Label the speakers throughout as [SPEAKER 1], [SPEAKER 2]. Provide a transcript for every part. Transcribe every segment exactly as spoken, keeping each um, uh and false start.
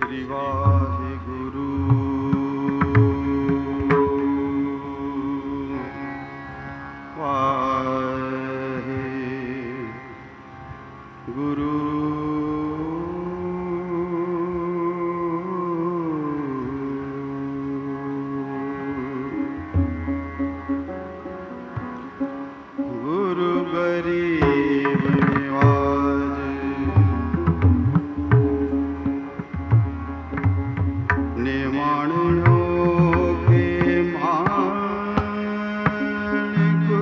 [SPEAKER 1] श्री वाहिगुरु। वाहिगुरु गुरु गरीब निवाज निमाणियों के मान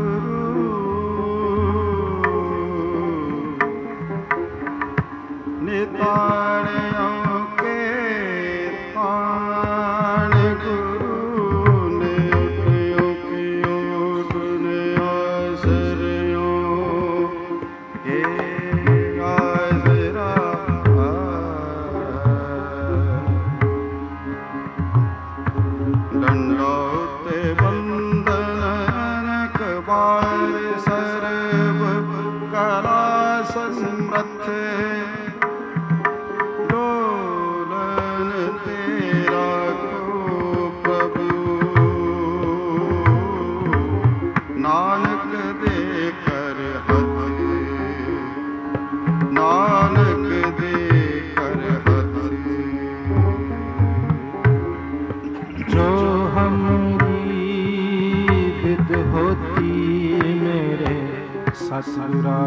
[SPEAKER 1] गुरु निताणियों के ताण गुरु निटियों की ओट ने आसरियों के आसरा दंडौते बंदन कबार सर्व कला समर्थ डोलन तेरा को प्रभु नानक दे कर हथ नानक दे कर हथ
[SPEAKER 2] जो हमारी विद होती मेरे ससुरा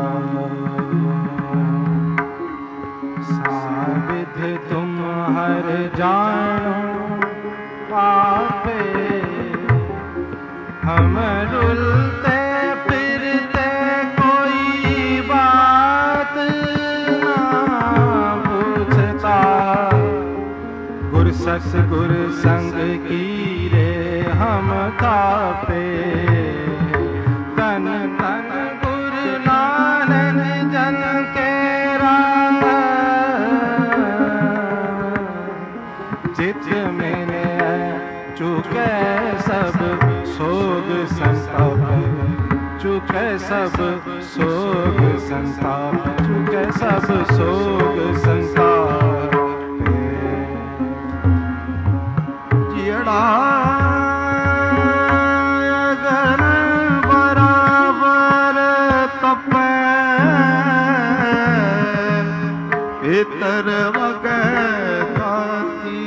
[SPEAKER 2] साविध तुम हर जानो पापे हम रुलते फिरते कोई बात ना पूछता गुर सस गुर संग की रे हम तापे तन तन गुरु नानक जन के राह चित मेरे चुके सब सोग संताप चुके सब सोग संताप चुके सब सोग संताप
[SPEAKER 1] जियड़ा अगर बराबर तपे इतर वगैती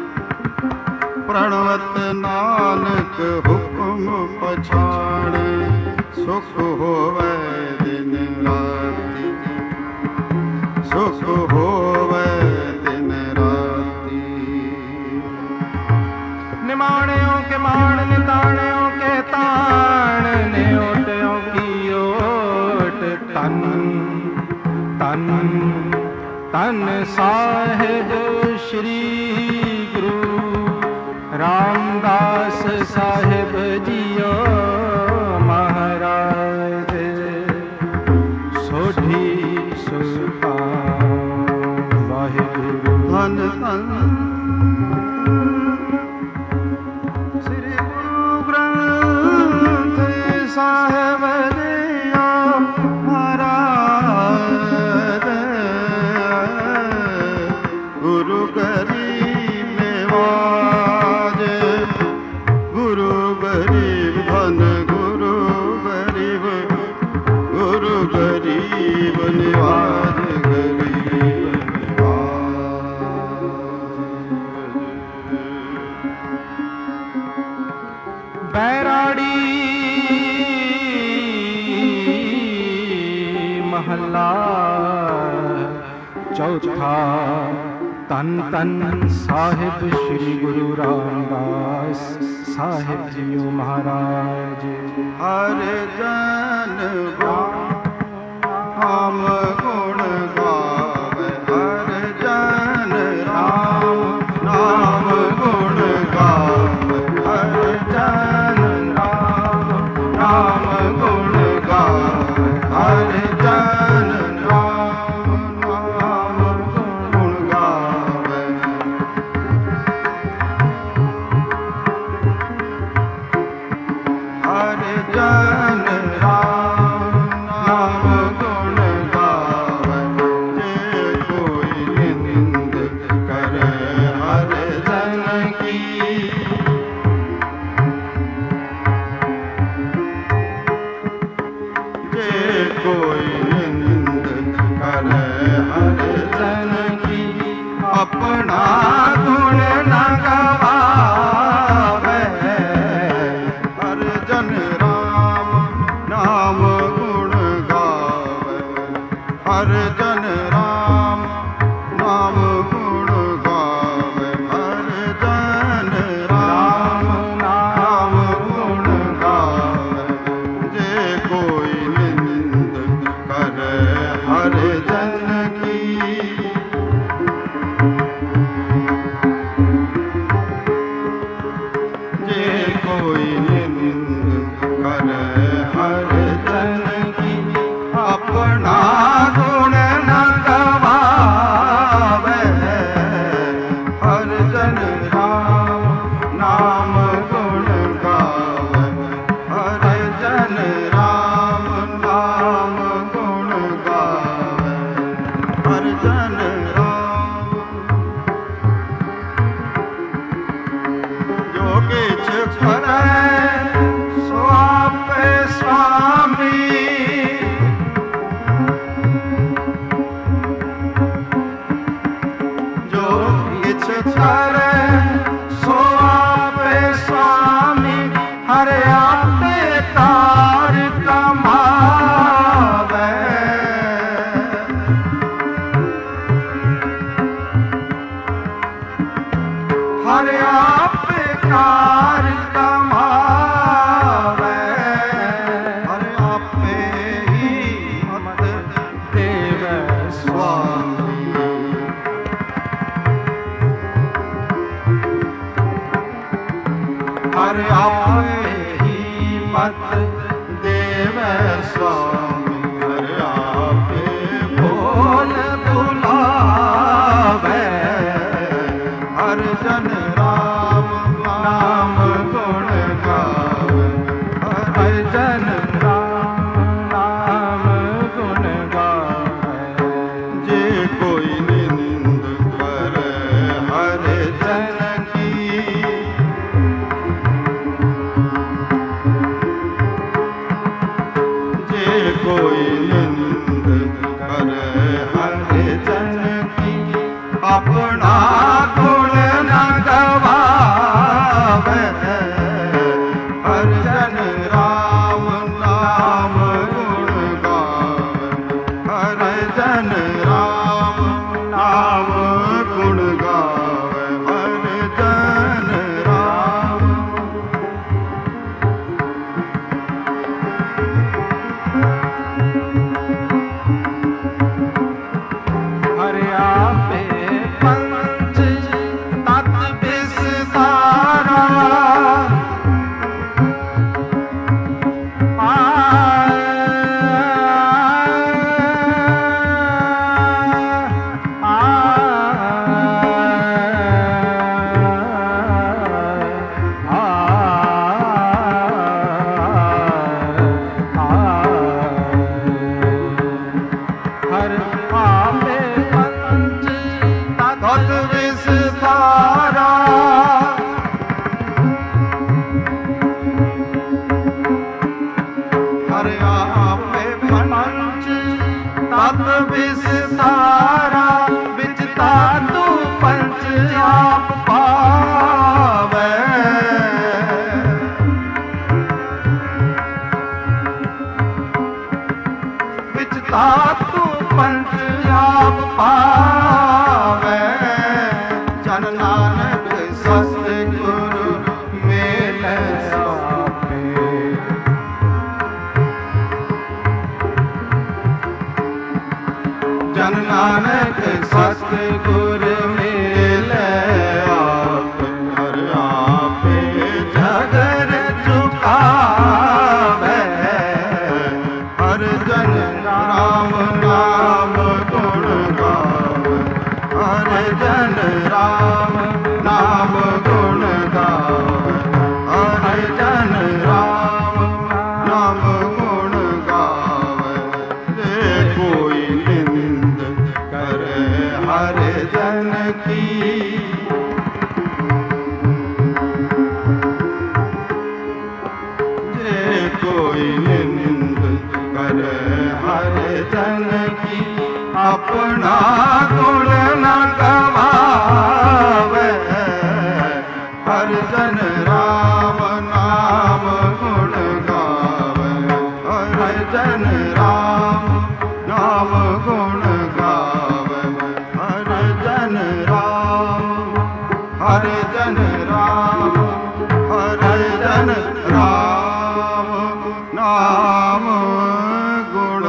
[SPEAKER 1] प्रणवत नानक हुक्म पछाण सुख होवे दिन राति सुख होवे दिन राति
[SPEAKER 2] निमाणियों के माण निताणियों के ताण न्योटियों की ओट तन तन तन साहिब श्री गुरु रामदास साहिब जियो महाराज सोढ़ी सुल्तान वाहिगुरु
[SPEAKER 1] धन धन श्री गुरु ग्रंथ साहिब जियो महाराज गुरु गरीब निवाज गुरु गरीब धन गुरु गरीब गुरु गरीब निवाज गरीब
[SPEAKER 2] बैराड़ी महला चौथा तन तन साहिब श्री गुरु रामदास साहिब जियो महाराज
[SPEAKER 1] हर जन हम गुण गावे हर जन राम नाम गुण गावे हर जन राम नाम गुण गावे हर जन राम नाम गुण गावे हर जन राम नाम गुण गावे जन राम नाम गुण गावे, हर जन राम नाम गुण गावे, हर जन राम। जो किछ करे सो आपे स्वामी, जो किछ करे सो आपे स्वामी, हर आपे तार कमावे, हर आपे कार कमावे, हर आपे ही मत देवे स्वामी, हर आपे ही मत देवे स्वामी, हर आपे बोल बुलावे, हर जन राम नाम गुण गावे, हर जन
[SPEAKER 2] राम नाम गुण गावे।
[SPEAKER 1] जे कोई निंद करे हर जन की, जे कोई निंद करे हर जन की, अपना गुण न गवावे, हर जन राम नाम गुण गावे, हर जन राम नाम गुण गावे, हर जन राम।
[SPEAKER 2] हर आपे पंच तत्व विस्तारा, आ, आ, आ, हर आपे पंच
[SPEAKER 1] तत् विस्तारा, हर आपे पंच तत् विस्तारा, विच धातु पंच आप पावे, विच धातु पंच आप पावे, जन नानक सतगुरु मेले
[SPEAKER 2] आपे।
[SPEAKER 1] जन नानक सतगुरु मेले आप, हर आपे जगर झुकावे, हर जन राम नाम गुण गावे, हर जन राम नाम गुण गावे, हर जन राम नाम गुण गावे। जे कोई निंद करे हर जन की, जे कोई निंद करे हर जन की, अपना गुण न गवावे, हर जन राम नाम गुण गावे, हर जन राम नाम गुण गावे, हर जन राम, हर जन राम, हर जन राम नाम गुण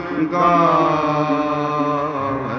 [SPEAKER 1] गावे।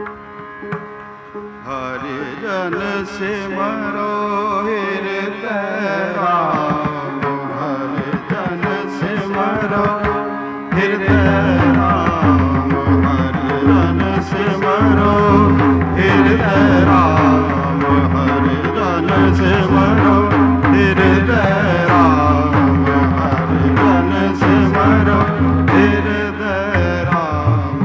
[SPEAKER 1] हरि जन सिमरो हृदय राम, हरि जन सिमरो हृदय राम, हरि जन सिमरो हृदय राम, हरि जन सिमरो हृदय राम, हरि जन सिमरो हृदय राम।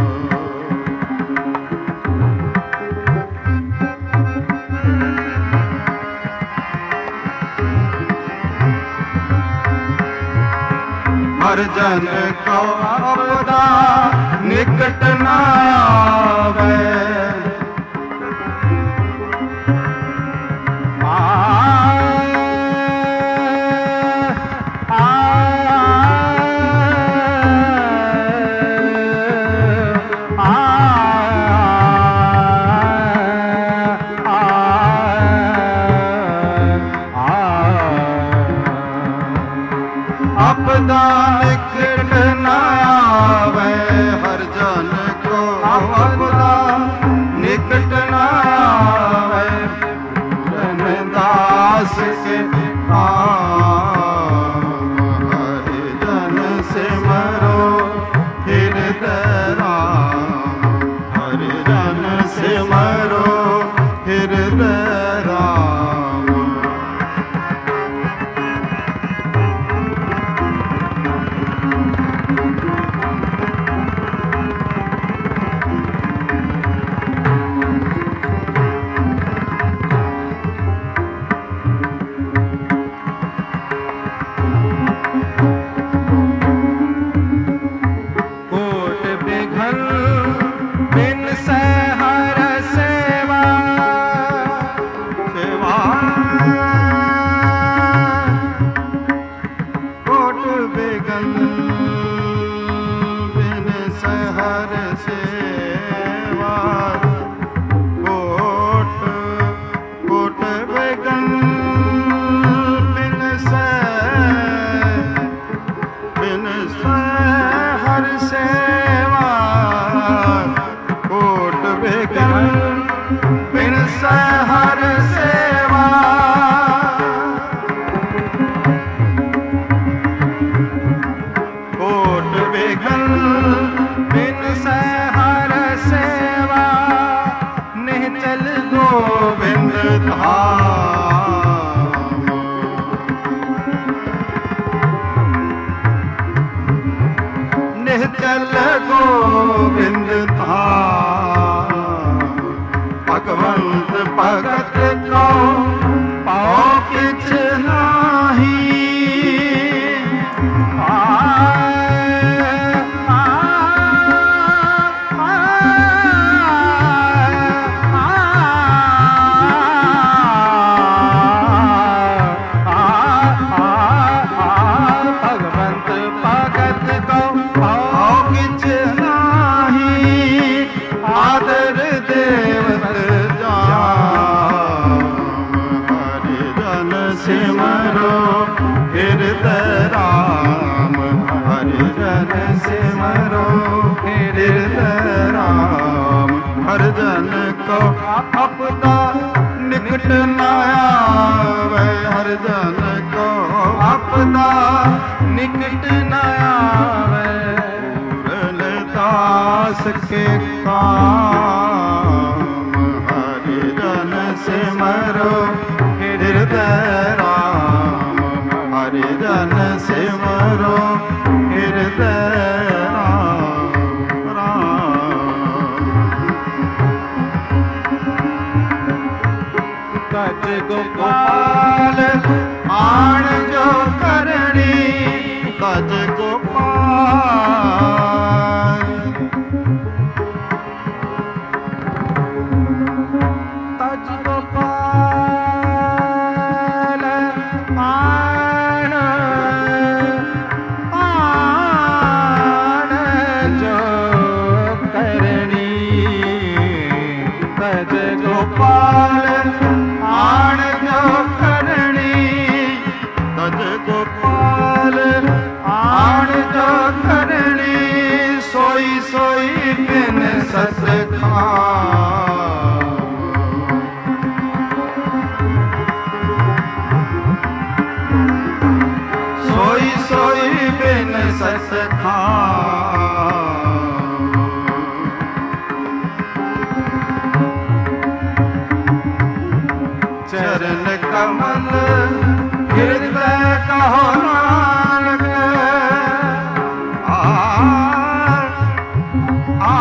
[SPEAKER 1] हर जन को आपदा निकट न आवे, आपदा निकट न आवे, हर जन को आपदा निकट न आवे। रनदास के काम हरि जन सिमरो हृदय राम, हरि जन सिमरो हृदय राम। गोविंद धाम, निश्चल गोविंद धाम। भगवंत भगत को पाओ किछ नाही, सिमरो हृदय राम, हरि जन सिमरो हृदय राम। हर जन को आपदा निकट न आवे, हर जन को आपदा निकट न आवे। रनदास के काम हरि जन सिमरो हृदय राम, हरि जन सिमरो हृदय राम राम। गज गोपाल आण जो करणी, गज गोपाल गज गोपाल आण आण जो करणी, गज गोपाल आण जो करणी, गज गोपाल आण जो करणी। सोई सोई बिन सत खा चरण कमल हृदय कहो नानक आ आ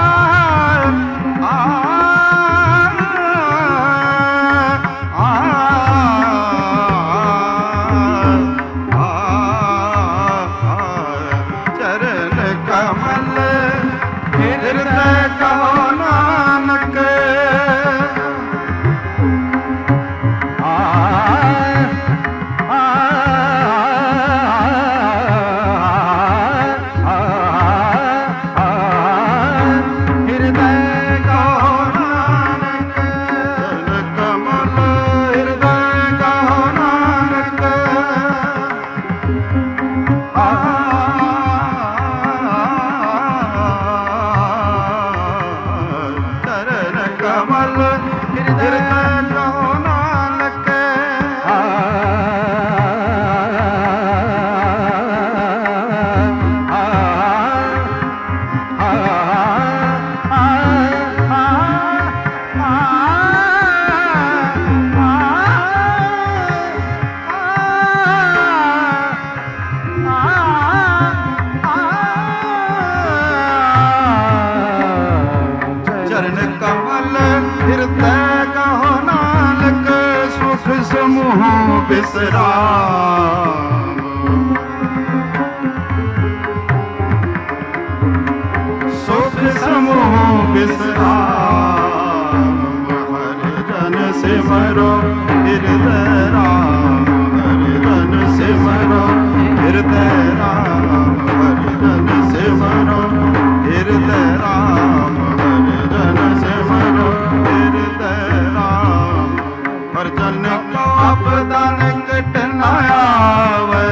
[SPEAKER 1] सुख समूह विश्राम हरि जन सिमरो हृदय राम हरि जन सिमरो हृदय राम हरि जन सिमरो हृदय राम हरि जन सिमरो हृदय राम हर जन को आपदा निकट न आवे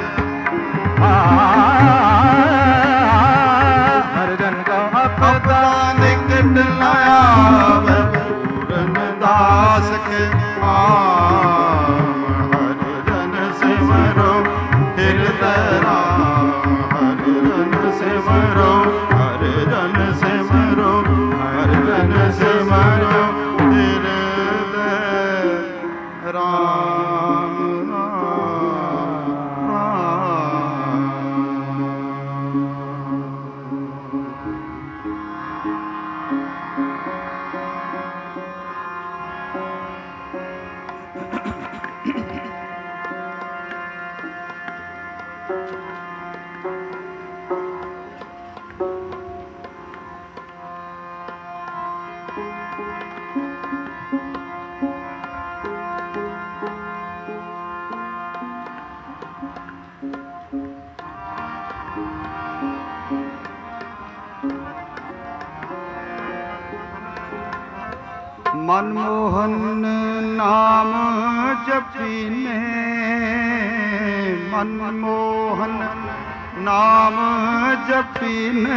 [SPEAKER 1] हर जन को आपदा निकट न आवे पूरन दास के आम हरि जन सिमरो हृदय राम हरि जन सिमरो हरि जन सिमरो हरि जन सिमरो हृदय राम मनमोहन नाम जपीने मनमोहन नाम जपीने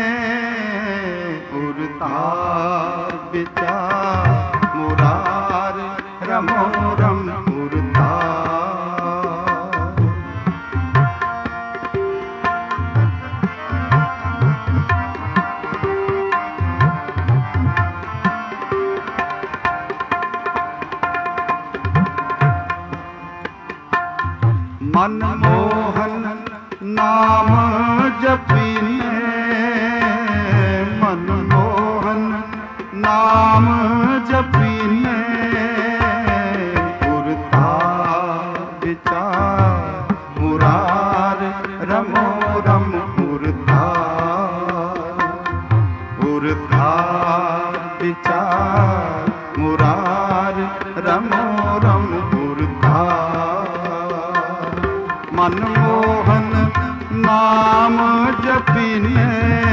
[SPEAKER 1] उड़ता विचार मुरार रमो रम उड़ता मनमोहन नाम जपीने मनमोहन नाम जपीने उड़ता विचार मुरार रमो रम उड़ता उड़ता विचार मुरार रमो रम उड़ता मनमोहन नाम जपीने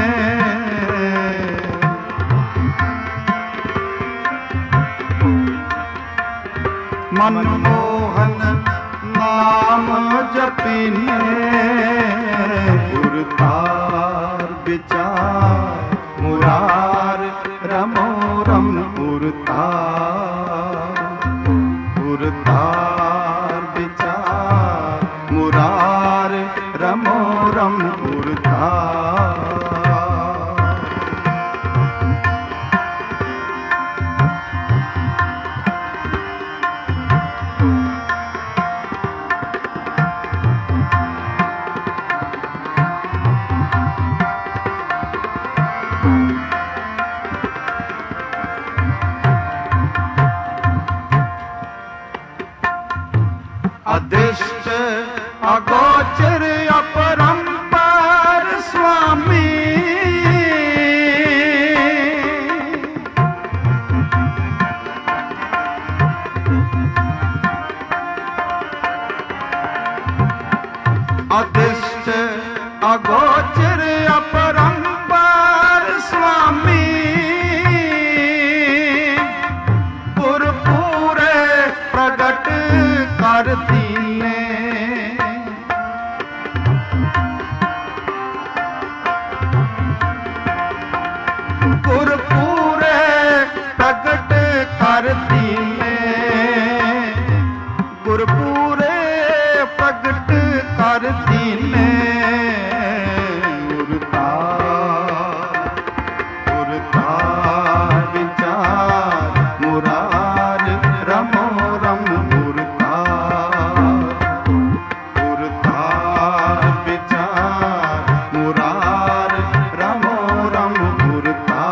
[SPEAKER 1] मनमोहन नाम जपीने उड़ता विचार मुरार रमो रम उड़ता उड़ता विचार मुरार रमो रम उड़ता अगोचर अपरंपार स्वामी अदृष्ट अगोचर अपरंपार स्वामी पुरपूरे प्रगट कर दीने पुरपूरे प्रगट कर दीने पुरपूरे प्रगट कर दीने उड़ता उड़ता विचार मुरार रमो रम उड़ता उड़ता विचार मुरार रमो रम उड़ता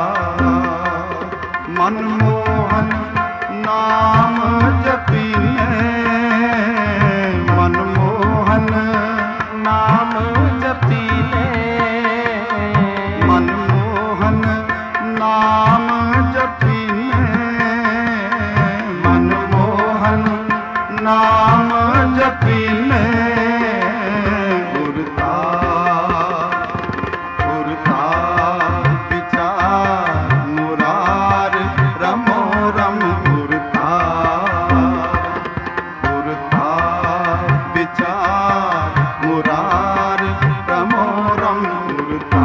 [SPEAKER 1] मनमोहन नाम जपीने मनमोहन
[SPEAKER 2] नाम जपीले
[SPEAKER 1] मनमोहन नाम जपीने मनमोहन नाम जपीने उड़ता उड़ता विचार मुरार रमो रम उड़ता उड़ता विचार मुरार रमो रम उड़ता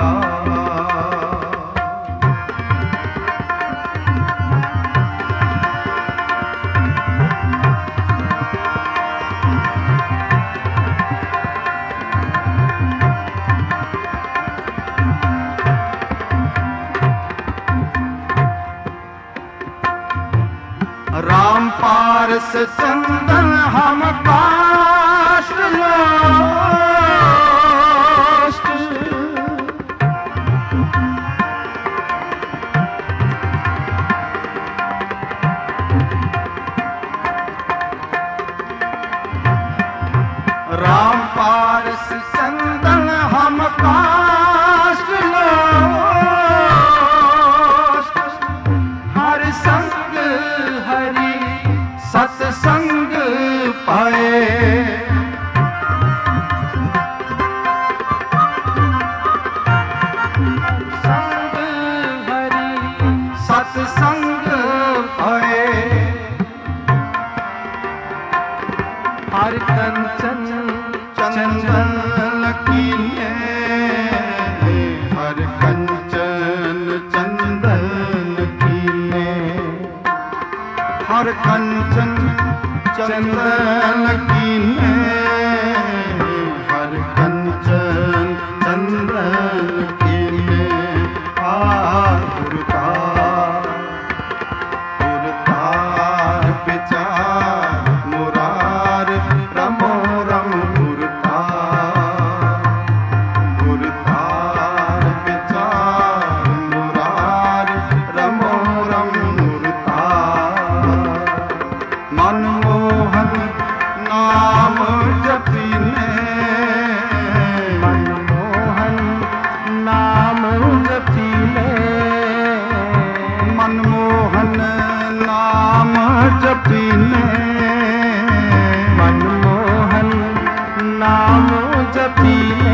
[SPEAKER 1] राम पारस चंदन हम काष्ठ लोष्ट राम पारस चंदन हम काष्ठ लोष्ट हर संग हरि सत्संग पाए संग हरि सत्संग पाए
[SPEAKER 2] हर कंचन
[SPEAKER 1] चंदन कीने हर कंचन चंदन कीने हर कंचन चंदन कीने हर कंचन चंदन कीने उड़ता उड़ता विचार मुरार रमो रम उड़ता उड़ता विचार मुरार रमो रम उड़ता मनमोहन नाम जपीने
[SPEAKER 2] मनमोहन नाम जपीले
[SPEAKER 1] मनमोहन नाम जपीने
[SPEAKER 2] मनमोहन नाम जपीले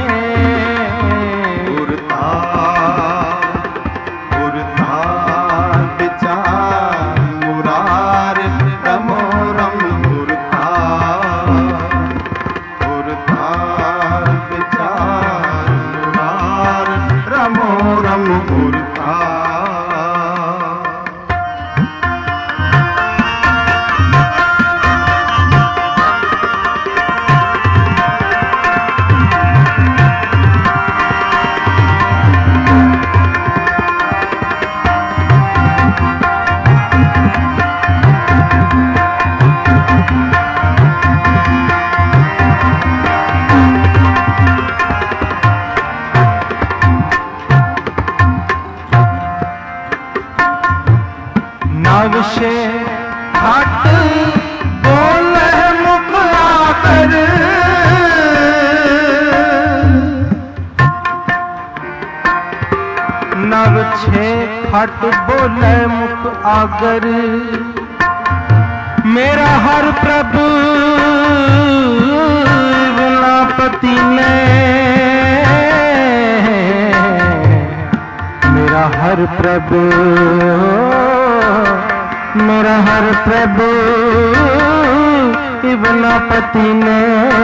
[SPEAKER 1] उड़ता उड़ता विचार मुरार रमो रम उड़ता उड़ता विचार मुरार रमो रम उड़ता
[SPEAKER 2] नवशे हट बोले मुख आकर छे खट बोले मुख आगर, मेरा हर प्रभु विलापति ने, मेरा हर प्रभु, मेरा हर प्रभु विलापति ने।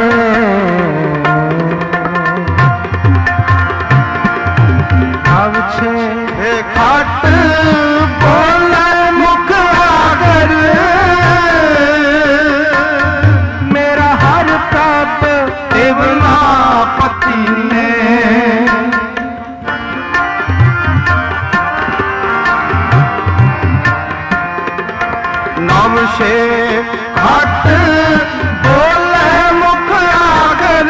[SPEAKER 2] अब छे
[SPEAKER 1] खट बोले मुख आगर,
[SPEAKER 2] मेरा हर प्रभ
[SPEAKER 1] विलापति ने। नव से खट बोले मुख आगर,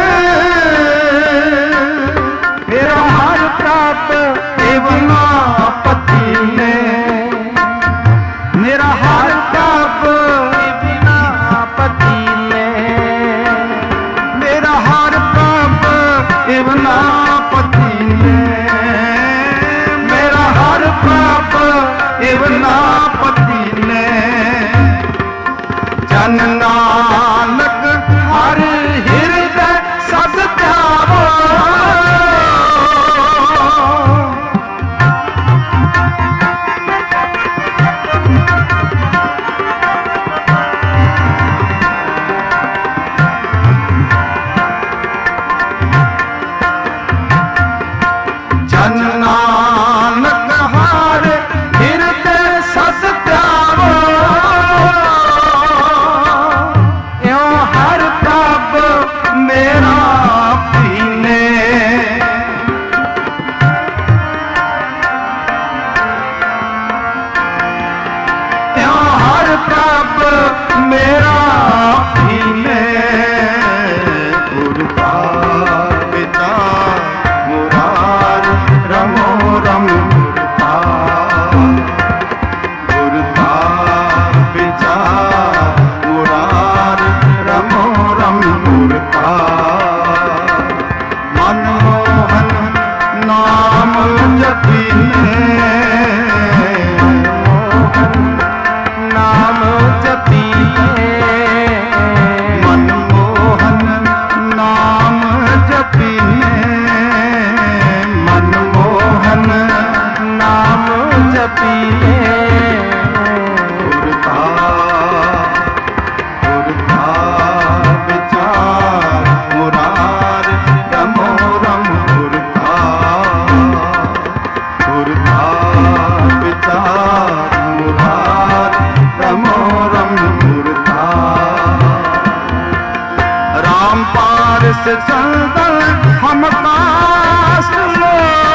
[SPEAKER 2] मेरा हर प्रभ
[SPEAKER 1] विलापति ने।
[SPEAKER 2] मेरा हर प्रभ विलापति ने,
[SPEAKER 1] मेरा हर प्रभ विलापति ने। मेरा हर प्रभ विलापति ने। जन नानक हर हृदय सद ध्यावो, जन नानक हर हृदय सद ध्यावो।
[SPEAKER 2] यो हर प्रभ
[SPEAKER 1] मेरा पीने। यो हर प्रभ मेरा पीने। गुरता पिता मुरार रमो रम गुरता। गुरता पिता मुरार रमो रम गुरता। मनमोहन नाम जपीने।
[SPEAKER 2] नाम जपीले,
[SPEAKER 1] मनमोहन नाम जपीने। मनमोहन
[SPEAKER 2] नाम जपीले।
[SPEAKER 1] गुरता गुरता विचार मुरार रमो रम गुरता। गुरता विचार मुरार रमो रम गुरता। राम पारस चंदन हम काश लो।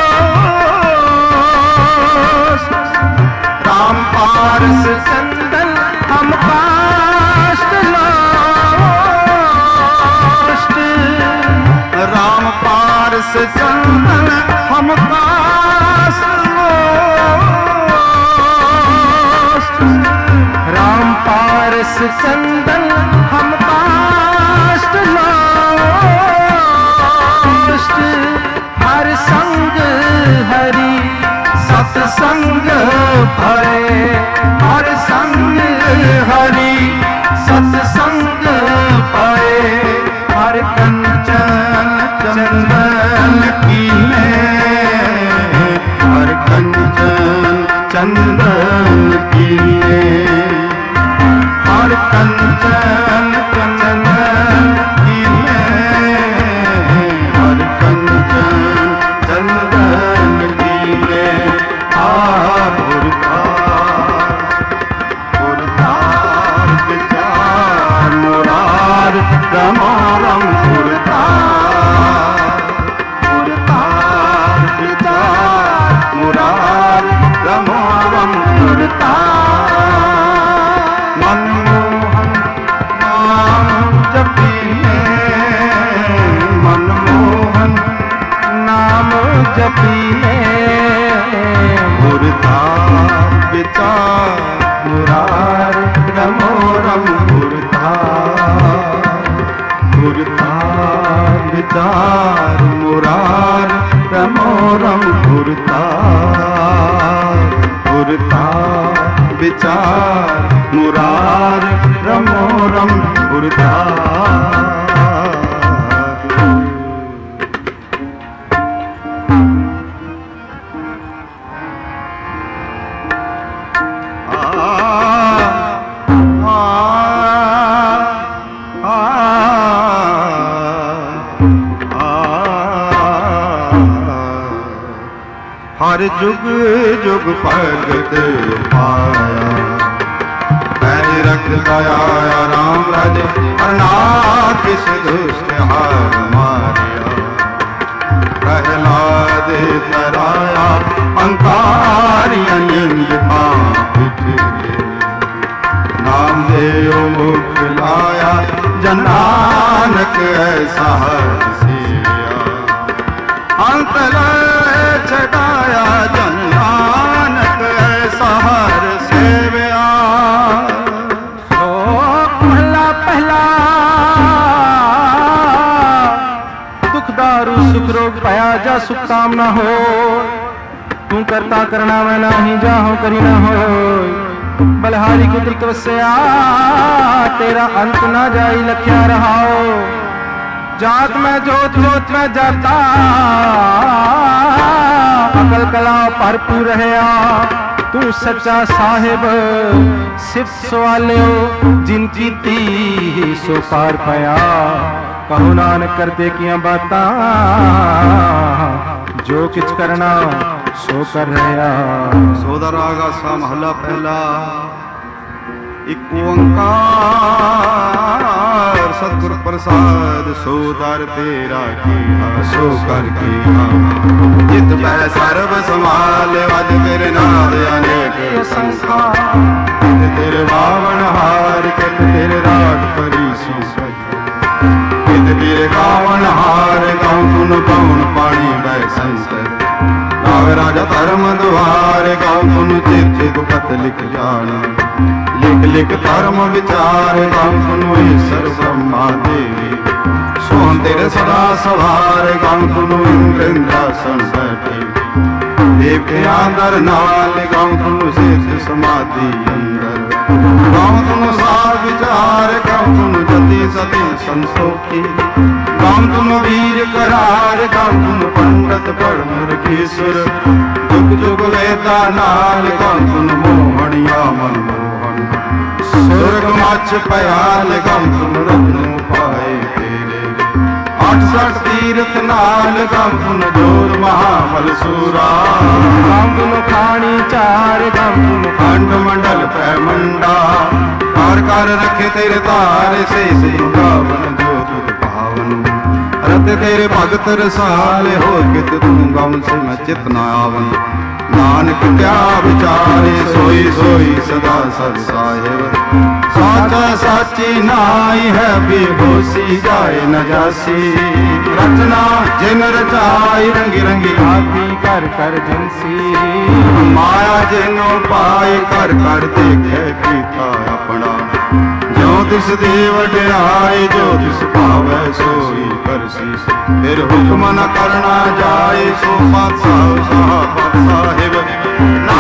[SPEAKER 1] राम पारस
[SPEAKER 2] चंदन हम काष्ट लोष्ट,
[SPEAKER 1] राम पारस चंदन हम काश लोष्ट।
[SPEAKER 2] राम पारस चंदन हम काष्ट लोष्ट। हर संग हरि
[SPEAKER 1] सत्संग भरे। हर संग हरि सत्संग भरे। हर कंचन चंदन कीने। हर कंचन चंदन कीने। हर कंचन सुरता विचार मुरार रमो रम उर्धा हर जुग जुग भगत पाया मैंने रख पाया राम राजे ना किस दुष्ट हार मारिया प्रहलाद तराया अंकारी अनिंद नाम देव मुख लाया जन नानक ऐसा हसिया अंत छटाया जन नानक ऐसा हर सेव्या।
[SPEAKER 2] सो पहला पहला दुख दारू सुख रोग पाया जा सुख काम ना हो तू करता करना मैं नाही जाहो करी ना हो बलहारी कुदरत वस्या तेरा अंत ना जाई लख्या रहाओ जात में जोत जोत में जाता अकल कला भरपूर रहया तू सच्चा साहिब सिर्फ सवालियो जिनकी ती सो पार पाया कहो नानक करते किया बातां जो किच करना सो कर रहा।
[SPEAKER 1] सोदा रागा सा महला पहला एक ओंकार सतगुर प्रसाद सो दर तेरा कीहा सो कर कीहा जित पै सर्व संभाल वज तेरे नाद अनेक संखा जित तेरे बावन हार कित तेरे राग परीसु जित तेरे गावन हार गाऊं तुन पवन पानी बै संसर गावे राजा धर्म दुआर गाऊं तुन चित गुपत लिख जाना लिख लिख धर्म विचार गाऊं तुनु ईश्वर ब्रह्मा देवी सोहन तेरे सदा सवार गाऊं तुनु इंद्र इंद्रासन बैठे देवते आदर नाल गाऊं तुनु शेष समाधि अंदर गाऊं तुनु सार विचार गाऊं तुनु जति सती संतोखी गाऊं तुनु वीर करार गाऊं तुनु पंडित परम कीसुर जुग जुग वेदा नाल गाऊं तुनु मोहनिया मन सुरग मच पयाल गम तुम रत्न पाए तेरे अठ सठ तीर्थ नाल गम तुम जोर महाबल सूरा
[SPEAKER 2] गम तुम खानी चार गम तुम
[SPEAKER 1] खंड मंडल पै मंडा कार कर रखे तेरे तारे से गावन जो तुझ पावन रत तेरे भगत रसाले हो कित तुम गम से मैं चित न आवन नानक क्या विचारे सोई सोई सदा सद साहिब साचा साची नाई है बेहोशी जाए न जासी रचना जिन रचाई रंगी रंगी
[SPEAKER 2] भांति कर कर जिनसी
[SPEAKER 1] माया जिनो पाए कर कर देखे कीता अपना जो तिस देव डराए जो तिस पावै सोई करसी फिर हुक्म न करना जाए सो पातशाह साहिब